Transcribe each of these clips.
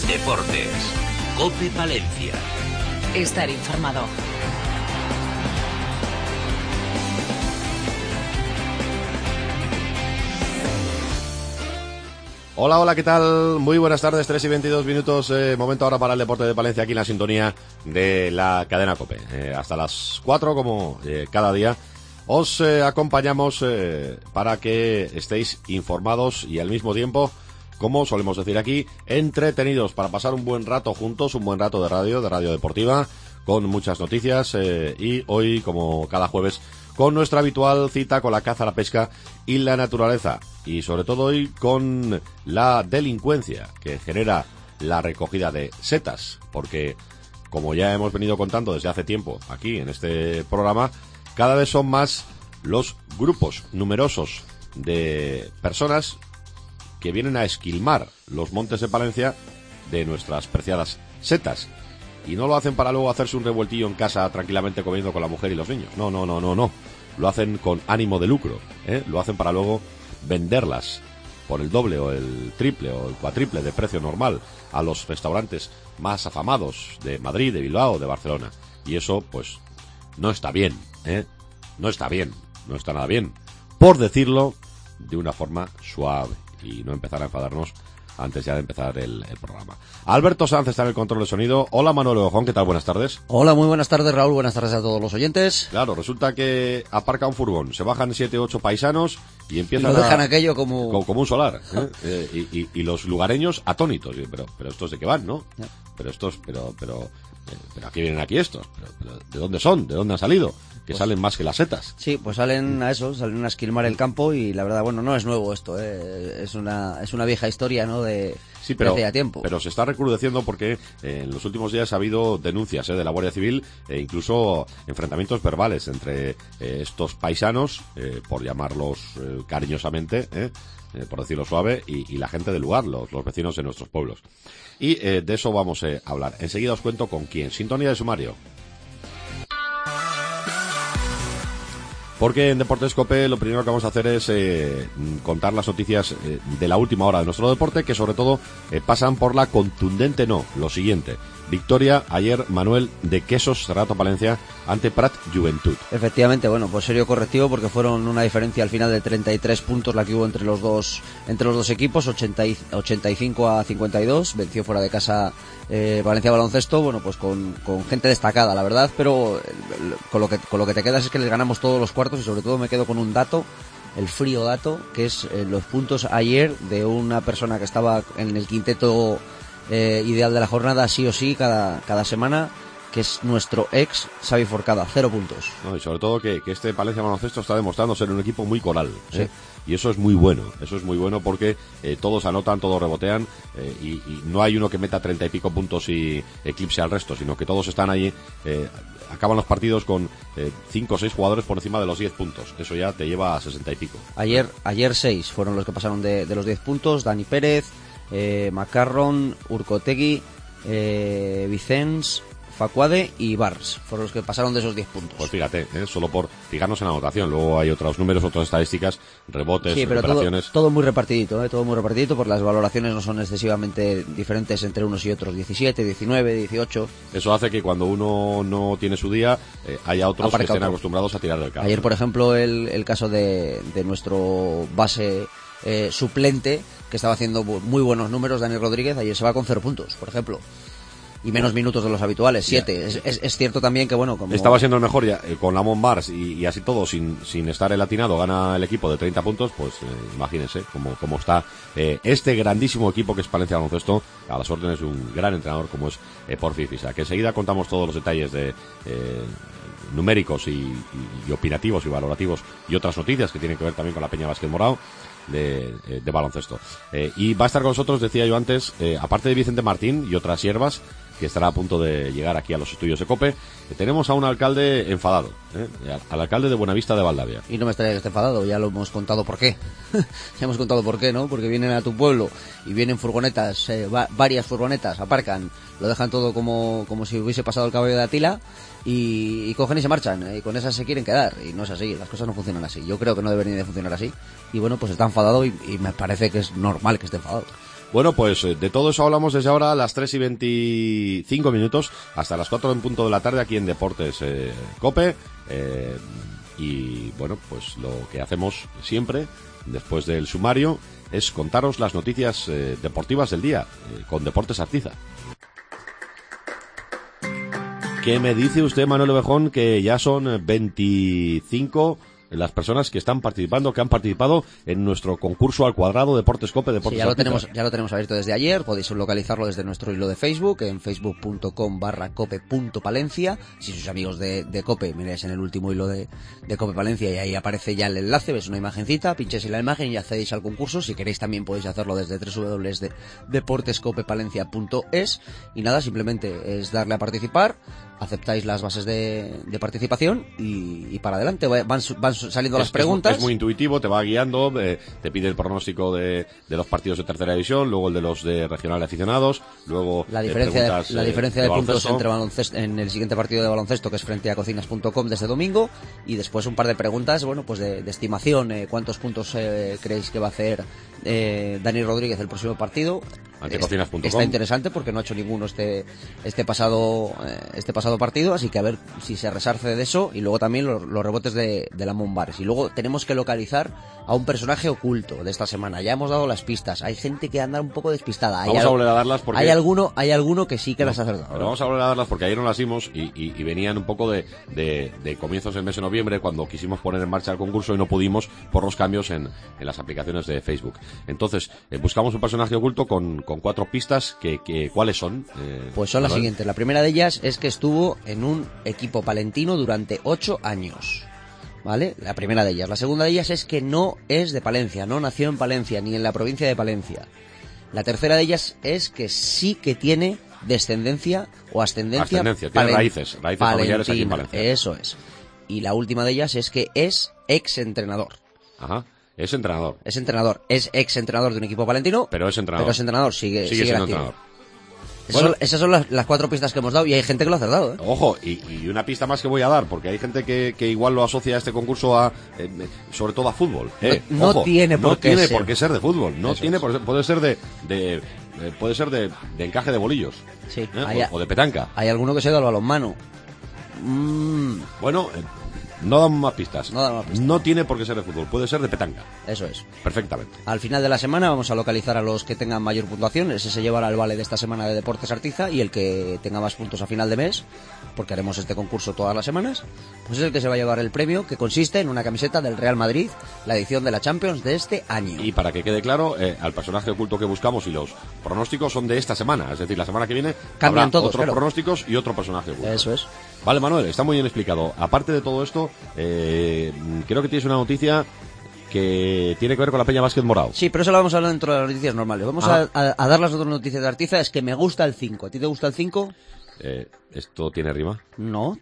Deportes. COPE Palencia. Estar informado. Hola, hola, ¿qué tal? Muy buenas tardes, 3 y 22 minutos, momento ahora para el deporte de Palencia, aquí en la sintonía de la cadena COPE. Hasta las 4, como cada día, os acompañamos para que estéis informados y al mismo tiempo, como solemos decir aquí, entretenidos para pasar un buen rato juntos, un buen rato de radio deportiva, con muchas noticias y hoy, como cada jueves, con nuestra habitual cita con la caza, la pesca y la naturaleza. Y sobre todo hoy con la delincuencia que genera la recogida de setas. Porque, como ya hemos venido contando desde hace tiempo aquí en este programa, cada vez son más los grupos numerosos de personas que vienen a esquilmar los montes de Palencia de nuestras preciadas setas. Y no lo hacen para luego hacerse un revueltillo en casa tranquilamente comiendo con la mujer y los niños. No. Lo hacen con ánimo de lucro, Lo hacen para luego venderlas por el doble o el triple o el cuatriple de precio normal a los restaurantes más afamados de Madrid, de Bilbao, de Barcelona. Y eso, pues, no está bien, No está bien, no está nada bien. Por decirlo de una forma suave y no empezar a enfadarnos antes ya de empezar el programa. Alberto Sanz está en el control de sonido. Hola, Manuel Ojón, ¿qué tal? Buenas tardes. Hola, muy buenas tardes, Raúl. Buenas tardes a todos los oyentes. Claro, resulta que aparca un furgón, se bajan 7 o 8 paisanos y empiezan lo dejan aquello como un solar, y los lugareños atónitos. Pero estos de qué van, ¿no? Ya. Pero aquí vienen aquí estos. Pero ¿de dónde son? ¿De dónde han salido? Que pues salen más que las setas. Sí, pues salen a esquilmar el campo y la verdad, bueno, no es nuevo esto, es una vieja historia, ¿no? De hace ya tiempo. Pero se está recrudeciendo porque en los últimos días ha habido denuncias de la Guardia Civil e incluso enfrentamientos verbales entre estos paisanos, por llamarlos cariñosamente, por decirlo suave, y la gente del lugar, los vecinos de nuestros pueblos. Y de eso vamos a hablar. Enseguida os cuento con quién. Sintonía de sumario. Porque en Deportes COPE lo primero que vamos a hacer es contar las noticias de la última hora de nuestro deporte, que sobre todo pasan por la contundente lo siguiente. Victoria ayer, Manuel, de Quesos Cerrato Palencia ante Prat Juventud. Efectivamente, bueno, pues serio correctivo porque fueron una diferencia al final de 33 puntos la que hubo entre los dos equipos, 85-52, venció fuera de casa Valencia Baloncesto, bueno, pues con gente destacada, la verdad, pero con lo que te quedas es que les ganamos todos los cuartos y sobre todo me quedo con un dato, el frío dato, que es los puntos ayer de una persona que estaba en el quinteto ideal de la jornada, sí o sí, cada semana, que es nuestro ex Xavi Forcada, 0 puntos. No, y sobre todo que este Palencia Baloncesto está demostrando ser un equipo muy coral, sí. Y eso es muy bueno porque todos anotan, todos rebotean, y no hay uno que meta 30 y pico puntos y eclipse al resto, sino que todos están ahí, acaban los partidos con 5 o 6 jugadores por encima de los 10 puntos, eso ya te lleva a 60 y pico. Ayer 6 fueron los que pasaron de los 10 puntos, Dani Pérez, Macarron, Urcotegui, Vicens, Facuade y Bars fueron los que pasaron de esos 10 puntos. Pues fíjate, solo por fijarnos en la anotación. Luego hay otros números, otras estadísticas, rebotes, sí, pero recuperaciones. Todo muy repartidito, porque las valoraciones no son excesivamente diferentes entre unos y otros. 17, 19, 18. Eso hace que cuando uno no tiene su día, haya otros que estén acostumbrados a tirar del carro. Ayer, por ejemplo, el caso de nuestro base suplente, que estaba haciendo muy buenos números, Dani Rodríguez, ayer se va con 0 puntos, por ejemplo. Y menos minutos de los habituales, 7. Es cierto también que, bueno, como estaba siendo el mejor ya, con Lamont Bars y así todo, sin estar el atinado, gana el equipo de 30 puntos, pues imagínense cómo está este grandísimo equipo que es Palencia Baloncesto, a las órdenes de un gran entrenador como es Porfi Fisac. Que enseguida contamos todos los detalles de numéricos y opinativos y valorativos y otras noticias que tienen que ver también con la Peña Básquet Morao de baloncesto. Y va a estar con nosotros, decía yo antes, aparte de Vicente Martín y otras hierbas, que estará a punto de llegar aquí a los estudios de COPE, tenemos a un alcalde enfadado, al alcalde de Buenavista de Valdavia. Y no me extraña que esté enfadado, ya lo hemos contado por qué. Ya hemos contado por qué, ¿no? Porque vienen a tu pueblo y vienen furgonetas, varias furgonetas, aparcan, lo dejan todo como si hubiese pasado el caballo de Atila y cogen y se marchan, y con esas se quieren quedar, y no es así, las cosas no funcionan así. Yo creo que no deberían de funcionar así, y bueno, pues está enfadado y me parece que es normal que esté enfadado. Bueno, pues de todo eso hablamos desde ahora a las 3 y 25 minutos hasta las 4 en punto de la tarde aquí en Deportes COPE. Y bueno, pues lo que hacemos siempre, después del sumario, es contaros las noticias deportivas del día con Deportes Artiza. ¿Qué me dice usted, Manuel Ovejón, que ya son 25 las personas que están participando, que han participado en nuestro concurso al cuadrado Deportes COPE, Deportes Artiza? Ya lo tenemos abierto desde ayer, podéis localizarlo desde nuestro hilo de Facebook, en facebook.com/cope.palencia. Si sois amigos de COPE, miráis en el último hilo de COPE Palencia y ahí aparece ya el enlace, ves una imagencita, pincháis en la imagen y accedéis al concurso. Si queréis también podéis hacerlo desde www.deportescopepalencia.es y nada, simplemente es darle a participar, aceptáis las bases de participación y para adelante, van saliendo las preguntas. Es muy intuitivo, te va guiando, te pide el pronóstico de los partidos de tercera división, luego el de los de regional de aficionados, luego la diferencia de puntos entre baloncesto en el siguiente partido de baloncesto, que es frente a cocinas.com desde domingo, y después un par de preguntas, bueno, pues de estimación, cuántos puntos creéis que va a hacer Dani Rodríguez el próximo partido. Antecocinas.com. Está interesante porque no ha hecho ninguno este pasado partido, así que a ver si se resarce de eso, y luego también los rebotes de la Mombares. Y luego tenemos que localizar a un personaje oculto de esta semana. Ya hemos dado las pistas, hay gente que anda un poco despistada. Vamos a volver a darlas porque hay alguno que sí que las ha acertado. Pero vamos a volver a darlas porque ayer no las dimos y venían un poco de comienzos del mes de noviembre, cuando quisimos poner en marcha el concurso y no pudimos por los cambios en las aplicaciones de Facebook. Entonces, buscamos un personaje oculto con 4 pistas que ¿cuáles son? Pues son las siguientes. La primera de ellas es que estuvo en un equipo palentino durante 8 años. ¿Vale? La primera de ellas. La segunda de ellas es que no es de Palencia, no nació en Palencia, ni en la provincia de Palencia. La tercera de ellas es que sí que tiene descendencia o ascendencia. Tiene raíces familiares aquí en Palencia. Eso es. Y la última de ellas es que es ex-entrenador. Ajá. Es entrenador. Es ex-entrenador de un equipo palentino. Pero es entrenador. Sigue siendo entrenador. Esas son las 4 pistas que hemos dado y hay gente que lo ha acertado, ¿eh? Ojo, y una pista más que voy a dar, porque hay gente que igual lo asocia a este concurso a sobre todo a fútbol. No tiene por qué ser de fútbol. Puede ser de encaje de bolillos. Sí. O de petanca. Hay alguno que se ha ido al balonmano. Bueno, no damos más pistas. No tiene por qué ser de fútbol, puede ser de petanca. Eso es. Perfectamente. Al final de la semana vamos a localizar a los que tengan mayor puntuación. Ese se llevará el vale de esta semana de Deportes Artiza, y el que tenga más puntos a final de mes, porque haremos este concurso todas las semanas, pues es el que se va a llevar el premio, que consiste en una camiseta del Real Madrid, la edición de la Champions de este año. Y para que quede claro, al personaje oculto que buscamos y los pronósticos son de esta semana, es decir, la semana que viene cambian habrá todos, otros pronósticos y otro personaje oculto. Eso es. Vale, Manuel, está muy bien explicado. Aparte de todo esto, creo que tienes una noticia que tiene que ver con la Peña Básquet Morao. Sí, pero eso lo vamos a hablar dentro de las noticias normales. Vamos a dar las otras noticias de Artiza. Es que me gusta el 5. ¿A ti te gusta el 5? ¿Esto tiene rima? No,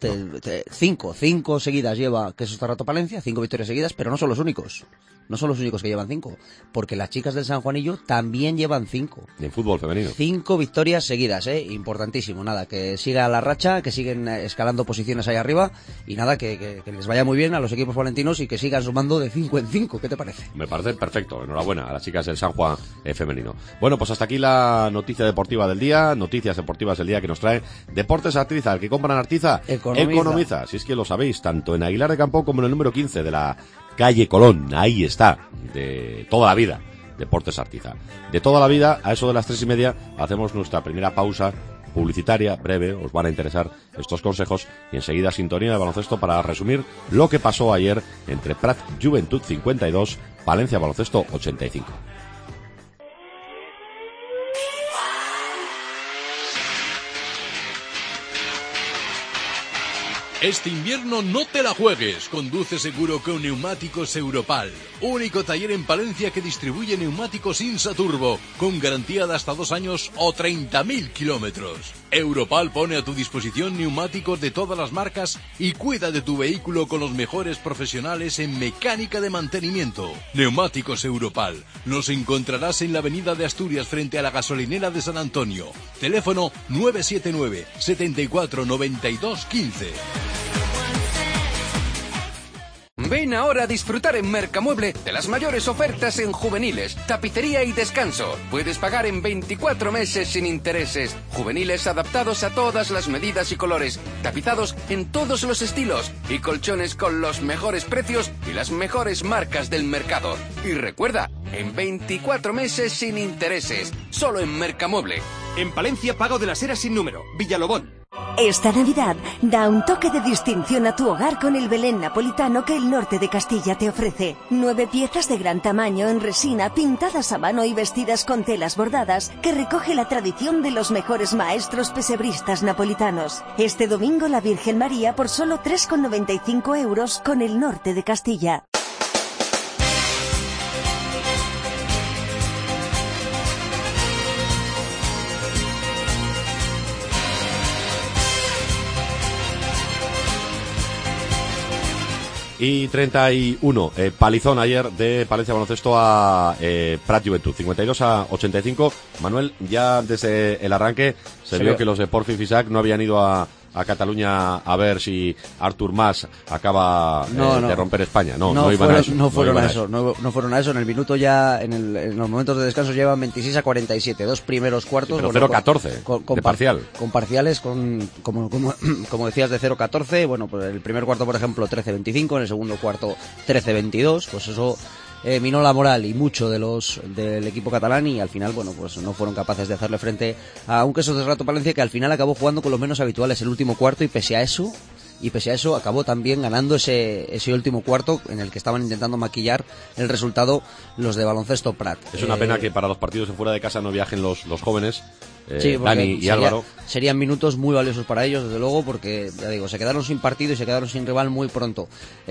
5 seguidas lleva Quesos Tarrato Palencia, 5 victorias seguidas, pero no son los únicos. No son los únicos que llevan 5, porque las chicas del San Juanillo también llevan 5. En fútbol femenino. 5 victorias seguidas, importantísimo. Nada, que siga la racha, que siguen escalando posiciones ahí arriba, y nada, que les vaya muy bien a los equipos valentinos y que sigan sumando de 5 en 5. ¿Qué te parece? Me parece perfecto. Enhorabuena a las chicas del San Juan femenino. Bueno, pues hasta aquí la noticia deportiva del día, noticias deportivas del día que nos trae Deportes Artiza. El que compra en Artiza economiza. Si es que lo sabéis, tanto en Aguilar de Campo como en el número 15 de la calle Colón. Ahí está, de toda la vida, Deportes Artiza. De toda la vida, a eso de las 3:30, hacemos nuestra primera pausa publicitaria, breve. Os van a interesar estos consejos, y enseguida sintonía de baloncesto para resumir lo que pasó ayer entre Prat Juventud 52, Palencia Baloncesto 85. Este invierno no te la juegues. Conduce seguro con Neumáticos Europal. Único taller en Palencia que distribuye neumáticos Insa Turbo, con garantía de hasta 2 años o 30.000 kilómetros. Europal pone a tu disposición neumáticos de todas las marcas y cuida de tu vehículo con los mejores profesionales en mecánica de mantenimiento. Neumáticos Europal. Nos encontrarás en la avenida de Asturias frente a la gasolinera de San Antonio. Teléfono 979 74 92 15. Ven ahora a disfrutar en Mercamueble de las mayores ofertas en juveniles, tapicería y descanso. Puedes pagar en 24 meses sin intereses. Juveniles adaptados a todas las medidas y colores, tapizados en todos los estilos y colchones con los mejores precios y las mejores marcas del mercado. Y recuerda, en 24 meses sin intereses, solo en Mercamueble. En Palencia, Pago de las Heras sin número, Villalobón. Esta Navidad, da un toque de distinción a tu hogar con el Belén napolitano que el norte de Castilla te ofrece. 9 piezas de gran tamaño en resina, pintadas a mano y vestidas con telas bordadas, que recoge la tradición de los mejores maestros pesebristas napolitanos. Este domingo la Virgen María por solo 3,95 euros con el norte de Castilla. Y 31, palizón ayer de Palencia Baloncesto a Prat Juventud, 52-85. Manuel, ya desde el arranque se vio que los de Porfi Fisac no habían ido a Cataluña a ver si Artur Mas acaba de romper España. No fueron a eso. En el minuto ya, en los momentos de descanso llevan 26-47, dos primeros cuartos. Sí, pero 0-14 de parcial. Con parciales, como decías, de 0-14. Bueno, pues el primer cuarto, por ejemplo, 13-25, en el segundo cuarto 13-22, pues eso minó la moral y mucho del equipo catalán, y al final, bueno, pues no fueron capaces de hacerle frente a un Quesos de Rato Palencia que al final acabó jugando con los menos habituales el último cuarto, y pese a eso acabó también ganando ese último cuarto en el que estaban intentando maquillar el resultado los de Baloncesto Prat. Es una pena que para los partidos de fuera de casa no viajen los jóvenes. Sí, Dani y Álvaro. Serían minutos muy valiosos para ellos, desde luego, porque, ya digo, se quedaron sin partido y se quedaron sin rival muy pronto.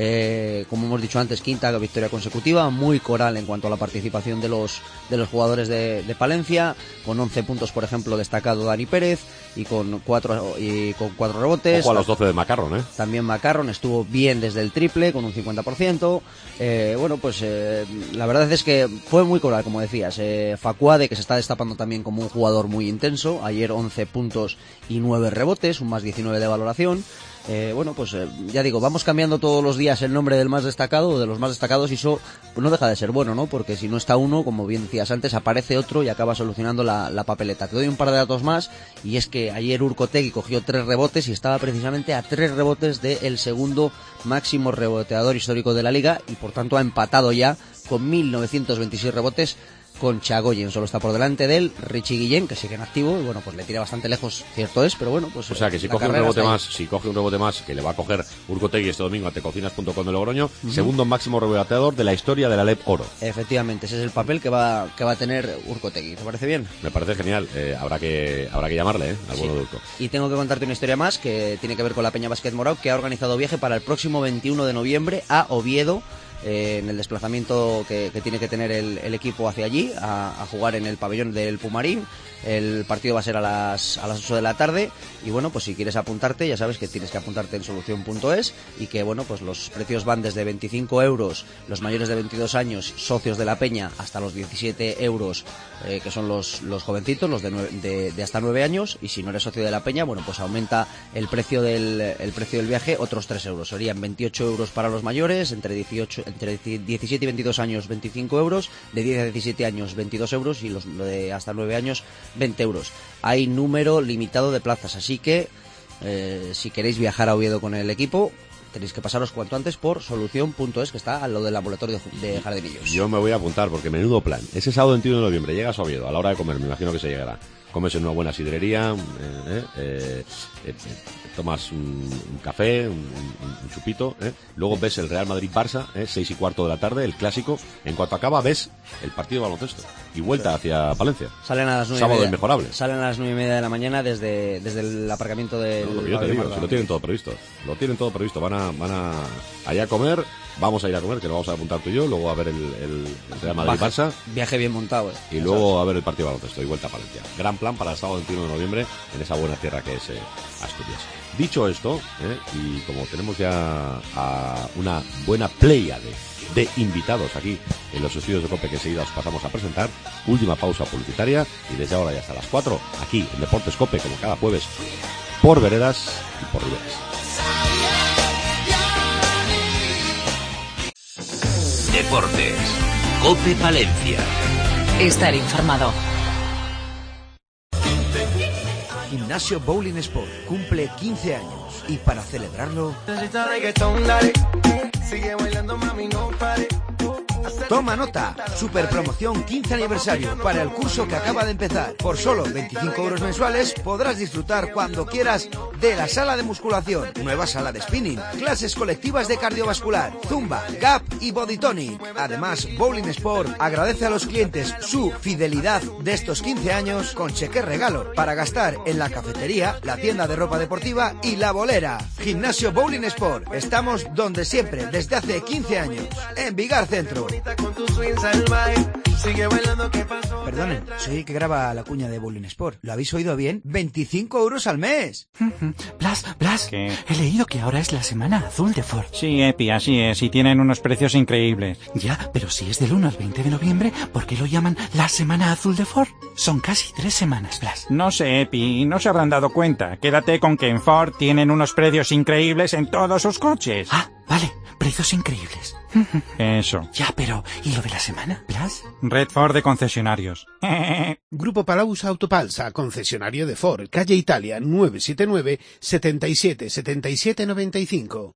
Como hemos dicho antes, quinta victoria consecutiva, muy coral en cuanto a la participación de los jugadores de Palencia, con 11 puntos, por ejemplo, destacado Dani Pérez, y con cuatro rebotes. Ojo a los 12 de Macarron, También Macarron estuvo bien desde el triple, con un 50%. Bueno, pues la verdad es que fue muy coral, como decías. Facuade, que se está destapando también como un jugador muy intenso. Ayer 11 puntos y 9 rebotes, un más 19 de valoración. Bueno, pues ya digo, vamos cambiando todos los días el nombre del más destacado o de los más destacados, y eso no deja de ser bueno, ¿no? Porque si no está uno, como bien decías antes, aparece otro y acaba solucionando la papeleta. Te doy un par de datos más, y es que ayer Urcotegui cogió 3 rebotes y estaba precisamente a 3 rebotes del segundo máximo reboteador histórico de la liga, y por tanto ha empatado ya con 1926 rebotes con Chagoyen. Solo está por delante de él Richie Guillén, que sigue en activo, y bueno, pues le tira bastante lejos, cierto es, pero bueno, pues o sea que si coge un rebote más, que le va a coger Urcotegui este domingo ante Cocinas.com de Logroño, segundo máximo reboteador de la historia de la LEP Oro. Efectivamente, ese es el papel que va a tener Urcotegui. ¿Te parece bien? Me parece genial. Habrá que llamarle al bueno de Urco. Y tengo que contarte una historia más que tiene que ver con la Peña Básquet Morao, que ha organizado viaje para el próximo 21 de noviembre a Oviedo, en el desplazamiento que tiene que tener el equipo hacia allí, a jugar en el pabellón del Pumarín. El partido va a ser a las 8 de la tarde, y bueno, pues si quieres apuntarte, ya sabes que tienes que apuntarte en solución.es, y que bueno, pues los precios van desde 25 euros los mayores de 22 años, socios de la Peña, hasta los 17 euros, que son los jovencitos, los de hasta 9 años, y si no eres socio de la Peña, bueno, pues aumenta el precio del viaje otros 3 euros, serían 28 euros para los mayores, entre 17 y 22 años 25 euros, de 10 a 17 años 22 euros, y los de hasta 9 años 20 euros. Hay número limitado de plazas, así que si queréis viajar a Oviedo con el equipo, tenéis que pasaros cuanto antes por solución.es, que está al lado del ambulatorio de Jardinillos. Yo me voy a apuntar, porque menudo plan. Ese sábado 21 de noviembre llegas a Oviedo, a la hora de comer, me imagino que se llegará. Comes en una buena sidrería, tomas un café, un chupito, luego ves el Real Madrid-Barça, 6:15 de la tarde, el clásico. En cuanto acaba, ves el partido de baloncesto y vuelta hacia Palencia. Salen a las 9:30. Sábado inmejorable. Salen a las 9:30 de la mañana desde el aparcamiento del... No, yo te digo, si lo tienen todo previsto. Van a allá a comer. Vamos a ir a comer, que lo vamos a apuntar tú y yo, luego a ver el Real Madrid-Barça. Viaje bien montado, Y luego a ver el partido de baloncesto y vuelta a Palencia. Gran plan para el sábado 21 de noviembre en esa buena tierra que es Asturias. Dicho esto, y como tenemos ya a una buena pléyade de invitados aquí en los estudios de COPE que enseguida os pasamos a presentar, última pausa publicitaria, y desde ahora y hasta las 4, aquí en Deportes COPE, como cada jueves, por veredas y por riberas. deportes. COPE Palencia. Estar informado. Gimnasio Bowling Sport cumple 15 años y para celebrarlo... Toma nota, super promoción 15 aniversario para el curso que acaba de empezar. Por solo 25 euros mensuales podrás disfrutar cuando quieras de la sala de musculación, nueva sala de spinning, clases colectivas de cardiovascular, zumba, gap y body tonic. Además, Bowling Sport agradece a los clientes su fidelidad de estos 15 años con cheque regalo para gastar en la cafetería, la tienda de ropa deportiva y la bolera. Gimnasio Bowling Sport, estamos donde siempre desde hace 15 años, en Vigar Centro. Perdonen, soy el que graba la cuña de Bowling Sport. ¿Lo habéis oído bien? 25 euros al mes. Blas, ¿qué? He leído que ahora es la semana azul de Ford. Sí, Epi, así es, y tienen unos precios increíbles. Ya, pero si es del 1 al 20 de noviembre, ¿por qué lo llaman la semana azul de Ford? Son casi 3 semanas, Blas. No sé, Epi, no se habrán dado cuenta. Quédate con que en Ford tienen unos precios increíbles en todos sus coches. Ah, vale, precios increíbles. Eso. Ya, pero ¿y lo de la semana, Blas? Red Ford de concesionarios. Grupo Palaus Autopalsa, concesionario de Ford, calle Italia, 979 77 77 95.